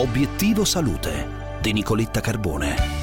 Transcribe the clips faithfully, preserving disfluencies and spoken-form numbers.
Obiettivo Salute di Nicoletta Carbone.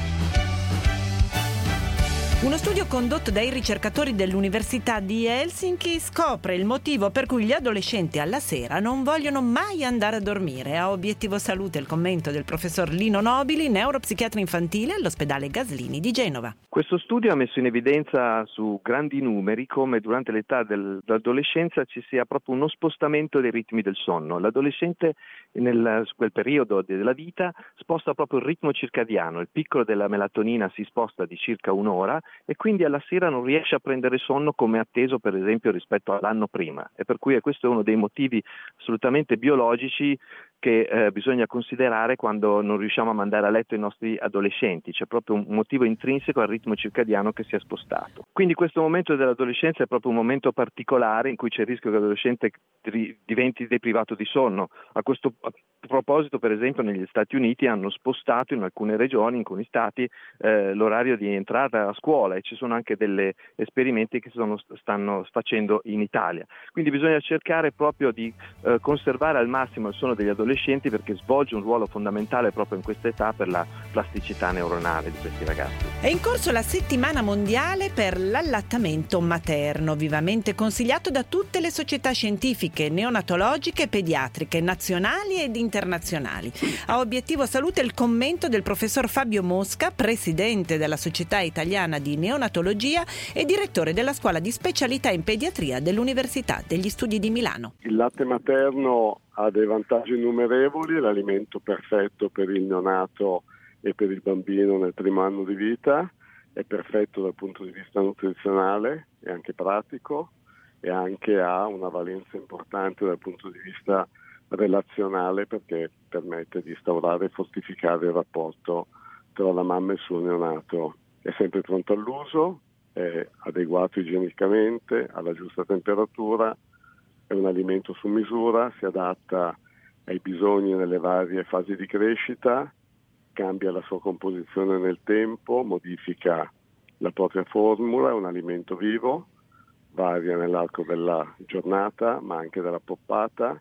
Uno studio condotto dai ricercatori dell'Università di Helsinki scopre il motivo per cui gli adolescenti alla sera non vogliono mai andare a dormire. A Obiettivo Salute il commento del professor Lino Nobili, neuropsichiatra infantile all'ospedale Gaslini di Genova. Questo studio ha messo in evidenza su grandi numeri come durante l'età dell'adolescenza ci sia proprio uno spostamento dei ritmi del sonno. L'adolescente nel quel periodo della vita sposta proprio il ritmo circadiano, il picco della melatonina si sposta di circa un'ora e quindi alla sera non riesce a prendere sonno come atteso per esempio rispetto all'anno prima, e per cui questo è uno dei motivi assolutamente biologici che eh, bisogna considerare quando non riusciamo a mandare a letto i nostri adolescenti. C'è proprio un motivo intrinseco al ritmo circadiano che si è spostato. Quindi questo momento dell'adolescenza è proprio un momento particolare in cui c'è il rischio che l'adolescente diventi deprivato di sonno. A questo proposito, per esempio, negli Stati Uniti hanno spostato in alcune regioni, in alcuni stati, eh, l'orario di entrata a scuola, e ci sono anche degli esperimenti che sono, stanno facendo in Italia. Quindi bisogna cercare proprio di eh, conservare al massimo il sonno degli adolescenti, perché svolge un ruolo fondamentale proprio in questa età per la plasticità neuronale di questi ragazzi. È in corso la settimana mondiale per l'allattamento materno, vivamente consigliato da tutte le società scientifiche, neonatologiche e pediatriche, nazionali ed internazionali. A Obiettivo Salute il commento del professor Fabio Mosca, presidente della Società Italiana di Neonatologia e direttore della Scuola di Specialità in Pediatria dell'Università degli Studi di Milano. Il latte materno ha dei vantaggi innumerevoli, è l'alimento perfetto per il neonato e per il bambino nel primo anno di vita, è perfetto dal punto di vista nutrizionale e anche pratico, e anche ha una valenza importante dal punto di vista relazionale, perché permette di instaurare e fortificare il rapporto tra la mamma e il suo neonato. È sempre pronto all'uso, è adeguato igienicamente, alla giusta temperatura, è un alimento su misura, si adatta ai bisogni nelle varie fasi di crescita, cambia la sua composizione nel tempo, modifica la propria formula, è un alimento vivo, varia nell'arco della giornata ma anche della poppata,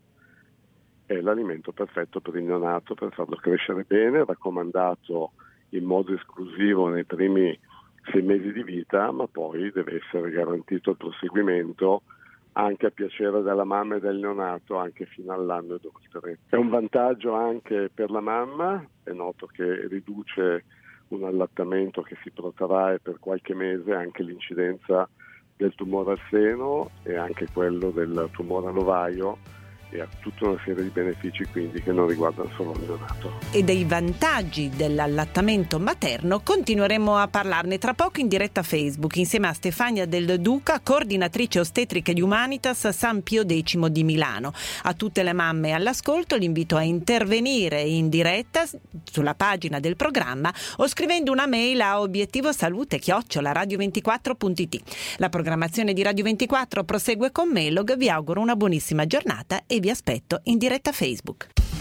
è l'alimento perfetto per il neonato per farlo crescere bene, raccomandato in modo esclusivo nei primi sei mesi di vita, ma poi deve essere garantito il proseguimento anche a piacere della mamma e del neonato, anche fino all'anno ed oltre. È un vantaggio anche per la mamma, è noto che riduce un allattamento che si protrae per qualche mese anche l'incidenza del tumore al seno e anche quello del tumore all'ovaio, e ha tutta una serie di benefici quindi che non riguardano solo il neonato. E dei vantaggi dell'allattamento materno continueremo a parlarne tra poco in diretta Facebook insieme a Stefania Del Duca, coordinatrice ostetriche di Humanitas San Pio X di Milano. A tutte le mamme all'ascolto l'invito a intervenire in diretta sulla pagina del programma o scrivendo una mail a obiettivosalute chiocciola radio ventiquattro punto it. La programmazione di Radio ventiquattro prosegue con Melog. Vi auguro una buonissima giornata e vi aspetto in diretta Facebook.